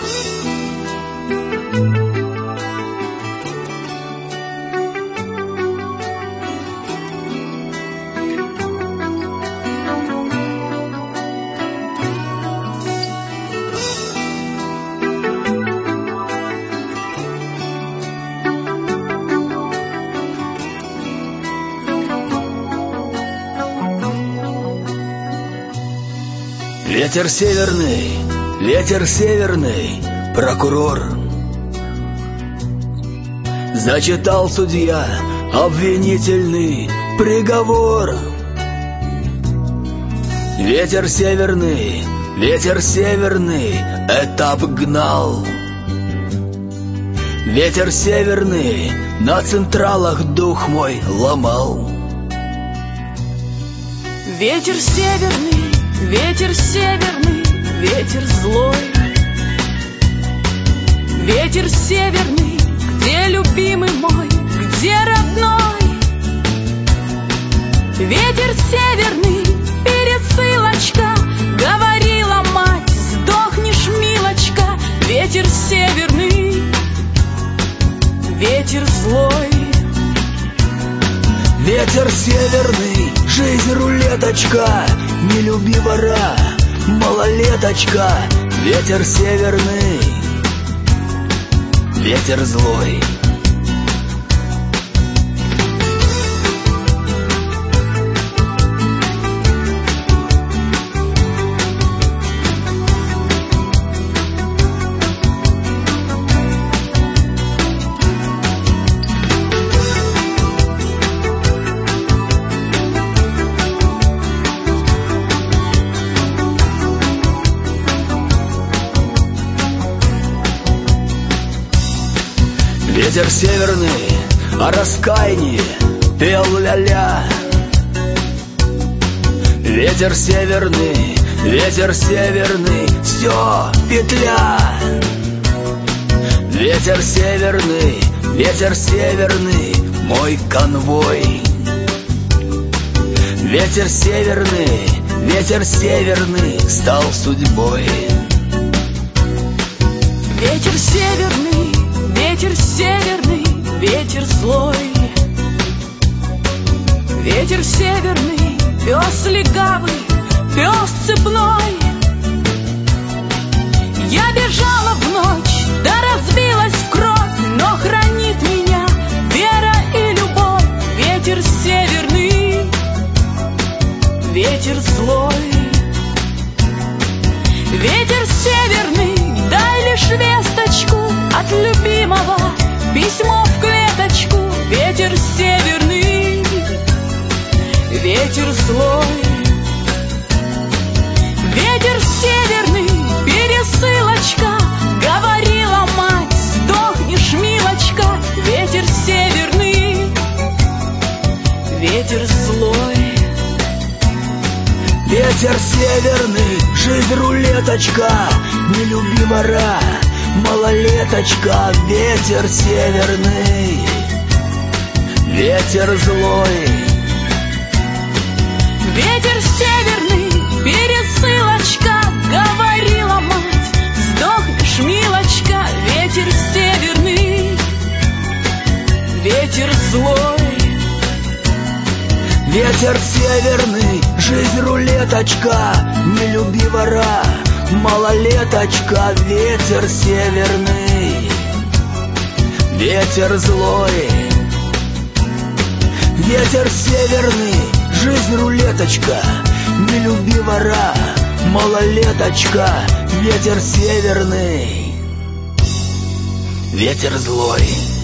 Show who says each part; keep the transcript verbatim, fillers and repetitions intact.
Speaker 1: Ветер северный, ветер северный, прокурор. Зачитал судья обвинительный приговор. Ветер северный, ветер северный, этап гнал. Ветер северный на централах дух мой ломал.
Speaker 2: Ветер северный, ветер северный, ветер злой. Ветер северный, где любимый мой, где родной? Ветер северный, пересылочка, говорила мать, сдохнешь, милочка. Ветер северный, ветер злой.
Speaker 1: Ветер северный, жизнь рулеточка, не люби вора, малолеточка. Ветер северный, ветер злой. Ветер северный о раскаянии пел ля-ля. Ветер северный, ветер северный, все, петля. Ветер северный, ветер северный, мой конвой. Ветер северный, ветер северный стал судьбой.
Speaker 2: Ветер северный, ветер северный, ветер злой. Ветер северный, пес легавый, пес цепной. Я бежала в ночь, да разбилась в кровь, но хранит меня вера и любовь. Ветер северный, ветер злой. Ветер северный, дай лишь весточку от любимого, письмо в клеточку. Ветер северный, ветер злой. Ветер северный, пересылочка, говорила мать, сдохнешь, милочка. Ветер северный, ветер злой.
Speaker 1: Ветер северный, жизнь рулеточка, не люби вора, малолеточка. Ветер северный, ветер злой.
Speaker 2: Ветер северный, пересылочка, говорила мать, сдохнешь, милочка. Ветер северный, ветер злой.
Speaker 1: Ветер северный, жизнь рулеточка, не люби вора, малолеточка. Ветер северный, ветер злой. Ветер северный, жизнь рулеточка, не люби вора, малолеточка. Ветер северный, ветер злой.